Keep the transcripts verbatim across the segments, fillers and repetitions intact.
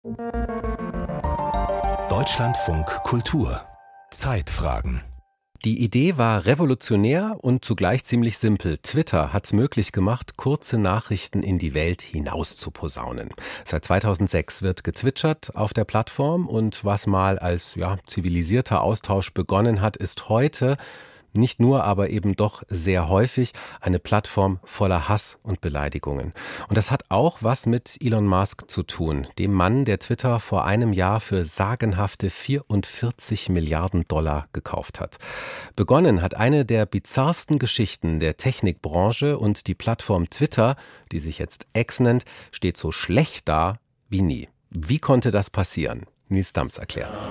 Deutschlandfunk Kultur Zeitfragen. Die Idee war revolutionär und zugleich ziemlich simpel. Twitter hat es möglich gemacht, kurze Nachrichten in die Welt hinaus zu posaunen. Seit zweitausendsechs wird gezwitschert auf der Plattform und was mal als ja, zivilisierter Austausch begonnen hat, ist heute nicht nur, aber eben doch sehr häufig eine Plattform voller Hass und Beleidigungen. Und das hat auch was mit Elon Musk zu tun, dem Mann, der Twitter vor einem Jahr für sagenhafte vierundvierzig Milliarden Dollar gekauft hat. Begonnen hat eine der bizarrsten Geschichten der Technikbranche und die Plattform Twitter, die sich jetzt X nennt, steht so schlecht da wie nie. Wie konnte das passieren? Nils Dams erklärt's.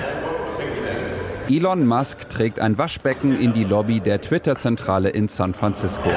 Elon Musk trägt ein Waschbecken in die Lobby der Twitter-Zentrale in San Francisco.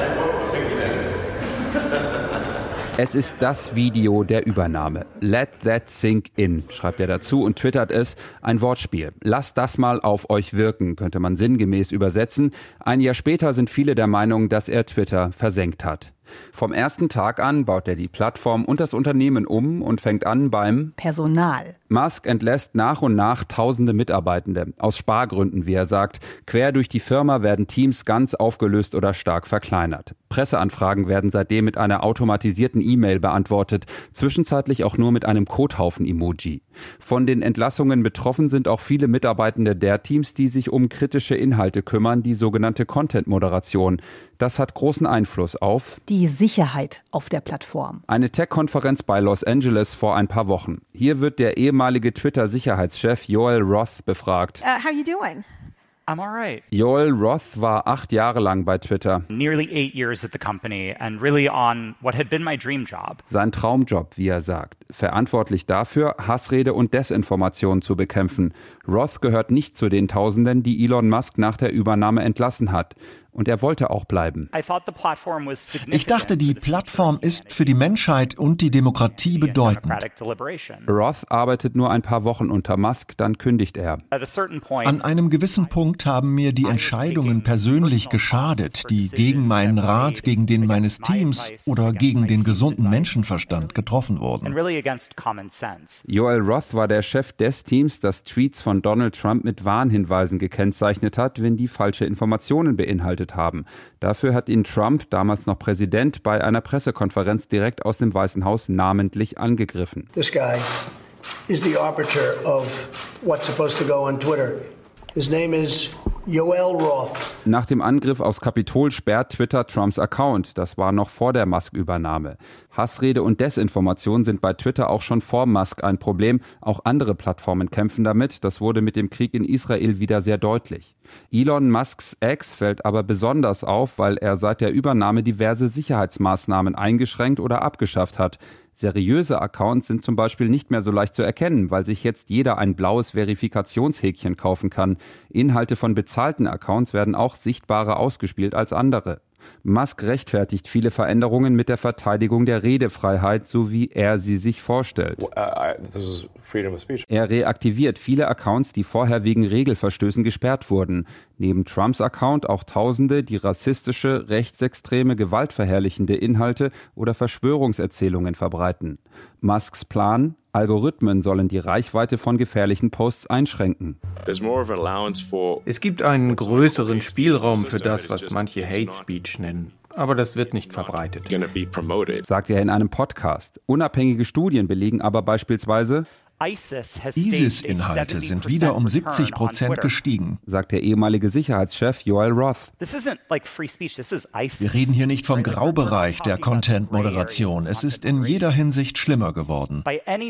Es ist das Video der Übernahme. Let that sink in, schreibt er dazu und twittert es. Ein Wortspiel. Lasst das mal auf euch wirken, könnte man sinngemäß übersetzen. Ein Jahr später sind viele der Meinung, dass er Twitter versenkt hat. Vom ersten Tag an baut er die Plattform und das Unternehmen um und fängt an beim Personal. Musk entlässt nach und nach tausende Mitarbeitende. Aus Spargründen, wie er sagt. Quer durch die Firma werden Teams ganz aufgelöst oder stark verkleinert. Presseanfragen werden seitdem mit einer automatisierten E-Mail beantwortet. Zwischenzeitlich auch nur mit einem Kothaufen-Emoji. Von den Entlassungen betroffen sind auch viele Mitarbeitende der Teams, die sich um kritische Inhalte kümmern, die sogenannte Content-Moderation. Das hat großen Einfluss auf die Sicherheit auf der Plattform. Eine Tech-Konferenz bei Los Angeles vor ein paar Wochen. Hier wird der ehemalige Twitter-Sicherheitschef Joel Roth befragt. Uh, how you doing? I'm all right. Joel Roth war acht Jahre lang bei Twitter. Nearly eight years at the company and really on what had been my dream job. Sein Traumjob, wie er sagt. Verantwortlich dafür, Hassrede und Desinformation zu bekämpfen. Roth gehört nicht zu den Tausenden, die Elon Musk nach der Übernahme entlassen hat. Und er wollte auch bleiben. Ich dachte, die Plattform ist für die Menschheit und die Demokratie bedeutend. Roth arbeitet nur ein paar Wochen unter Musk, dann kündigt er. An einem gewissen Punkt haben mir die Entscheidungen persönlich geschadet, die gegen meinen Rat, gegen den meines Teams oder gegen den gesunden Menschenverstand getroffen wurden. Joel Roth war der Chef des Teams, das Tweets von Donald Trump mit Warnhinweisen gekennzeichnet hat, wenn die falsche Informationen beinhaltet haben. Dafür hat ihn Trump, damals noch Präsident, bei einer Pressekonferenz direkt aus dem Weißen Haus namentlich angegriffen. This guy is the arbiter of what's supposed to go on Twitter. His name is Joel Roth. Nach dem Angriff aufs Kapitol sperrt Twitter Trumps Account. Das war noch vor der Musk-Übernahme. Hassrede und Desinformation sind bei Twitter auch schon vor Musk ein Problem. Auch andere Plattformen kämpfen damit. Das wurde mit dem Krieg in Israel wieder sehr deutlich. Elon Musks X fällt aber besonders auf, weil er seit der Übernahme diverse Sicherheitsmaßnahmen eingeschränkt oder abgeschafft hat. Seriöse Accounts sind zum Beispiel nicht mehr so leicht zu erkennen, weil sich jetzt jeder ein blaues Verifikationshäkchen kaufen kann. Inhalte von bezahlten Accounts werden auch sichtbarer ausgespielt als andere. Musk rechtfertigt viele Veränderungen mit der Verteidigung der Redefreiheit, so wie er sie sich vorstellt. Er reaktiviert viele Accounts, die vorher wegen Regelverstößen gesperrt wurden. Neben Trumps Account auch Tausende, die rassistische, rechtsextreme, gewaltverherrlichende Inhalte oder Verschwörungserzählungen verbreiten. Musks Plan: Algorithmen sollen die Reichweite von gefährlichen Posts einschränken. Es gibt einen größeren Spielraum für das, was manche Hate Speech nennen. Aber das wird nicht verbreitet, sagt er in einem Podcast. Unabhängige Studien belegen aber beispielsweise, ISIS-Inhalte sind wieder um siebzig Prozent gestiegen, sagt der ehemalige Sicherheitschef Joel Roth. Wir reden hier nicht vom Graubereich der Content-Moderation. Es ist in jeder Hinsicht schlimmer geworden.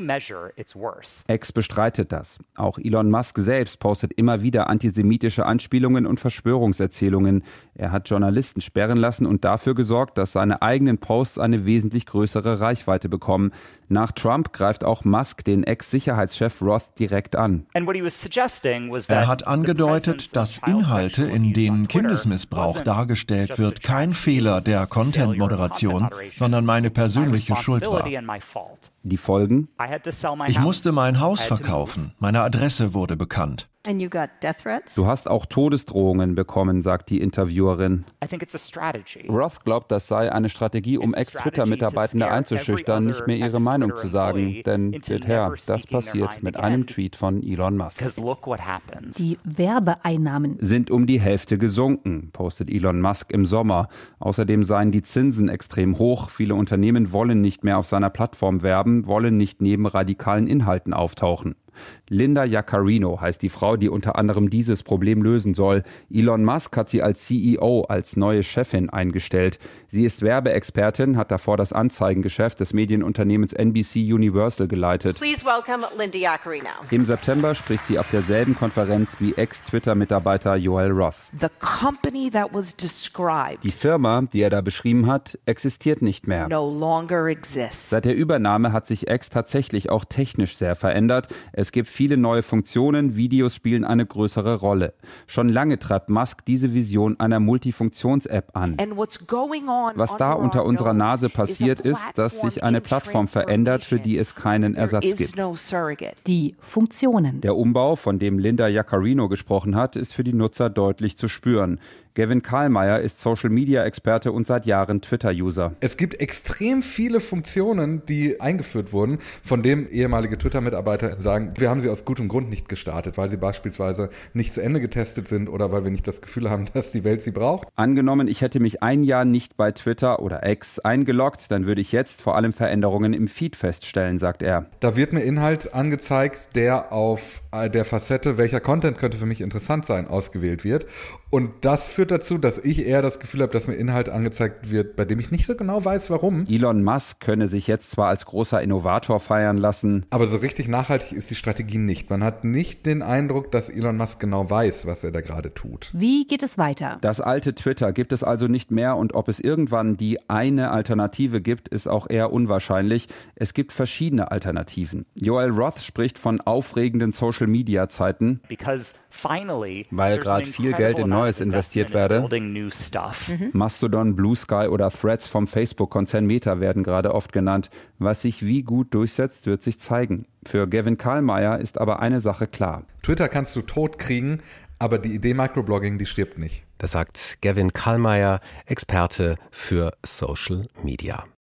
X bestreitet das. Auch Elon Musk selbst postet immer wieder antisemitische Anspielungen und Verschwörungserzählungen. Er hat Journalisten sperren lassen und dafür gesorgt, dass seine eigenen Posts eine wesentlich größere Reichweite bekommen. Nach Trump greift auch Musk den Ex-Sicherheitschef Roth direkt an. Er hat angedeutet, dass Inhalte, in denen Kindesmissbrauch dargestellt wird, kein Fehler der Content-Moderation, sondern meine persönliche Schuld war. Die Folgen? Ich musste mein Haus verkaufen. Meine Adresse wurde bekannt. And you got death threats? Du hast auch Todesdrohungen bekommen, sagt die Interviewerin. I think it's a strategy. Roth glaubt, das sei eine Strategie, um Ex-Twitter-Mitarbeitende einzuschüchtern, nicht mehr ihre Meinung zu sagen. Denn, seht her, das passiert mit einem Tweet von Elon Musk. Die Werbeeinnahmen sind um die Hälfte gesunken, postet Elon Musk im Sommer. Außerdem seien die Zinsen extrem hoch. Viele Unternehmen wollen nicht mehr auf seiner Plattform werben, wollen nicht neben radikalen Inhalten auftauchen. Linda Yaccarino heißt die Frau, die unter anderem dieses Problem lösen soll. Elon Musk hat sie als C E O, als neue Chefin eingestellt. Sie ist Werbeexpertin, hat davor das Anzeigengeschäft des Medienunternehmens N B C Universal geleitet. Please welcome Linda Yaccarino. Im September spricht sie auf derselben Konferenz wie Ex-Twitter-Mitarbeiter Joel Roth. The company that was described Die Firma, die er da beschrieben hat, existiert nicht mehr. no longer exists. Seit der Übernahme hat sich X tatsächlich auch technisch sehr verändert. Es gibt viele neue Funktionen, Videos spielen eine größere Rolle. Schon lange treibt Musk diese Vision einer Multifunktions-App an. And what's going on Was da under unter our unserer nose Nase passiert, is a ist, dass sich eine platform Plattform in verändert, für die es keinen Ersatz There is gibt. no surrogate. die Funktionen. Der Umbau, von dem Linda Yaccarino gesprochen hat, ist für die Nutzer deutlich zu spüren. Gavin Karlmeier ist Social-Media-Experte und seit Jahren Twitter-User. Es gibt extrem viele Funktionen, die eingeführt wurden, von denen ehemalige Twitter-Mitarbeiter sagen, wir haben sie aus gutem Grund nicht gestartet, weil sie beispielsweise nicht zu Ende getestet sind oder weil wir nicht das Gefühl haben, dass die Welt sie braucht. Angenommen, ich hätte mich ein Jahr nicht bei Twitter oder X eingeloggt, dann würde ich jetzt vor allem Veränderungen im Feed feststellen, sagt er. Da wird mir Inhalt angezeigt, der auf der Facette, welcher Content könnte für mich interessant sein, ausgewählt wird. Und das führt dazu, dass ich eher das Gefühl habe, dass mir Inhalt angezeigt wird, bei dem ich nicht so genau weiß, warum. Elon Musk könne sich jetzt zwar als großer Innovator feiern lassen, aber so richtig nachhaltig ist die Strategie nicht. Man hat nicht den Eindruck, dass Elon Musk genau weiß, was er da gerade tut. Wie geht es weiter? das alte Twitter gibt es also nicht mehr und ob es irgendwann die eine Alternative gibt, ist auch eher unwahrscheinlich. Es gibt verschiedene Alternativen. Joel Roth spricht von aufregenden Social-Media-Zeiten, weil gerade viel Geld in Neues investiert werde. Mhm. Mastodon, Blue Sky oder Threads vom Facebook-Konzern Meta werden gerade oft genannt. Was sich wie gut durchsetzt, wird sich zeigen. Für Gavin Karlmeier ist aber eine Sache klar. Twitter kannst du tot kriegen, aber die Idee Microblogging, die stirbt nicht. Das sagt Gavin Karlmeier, Experte für Social Media.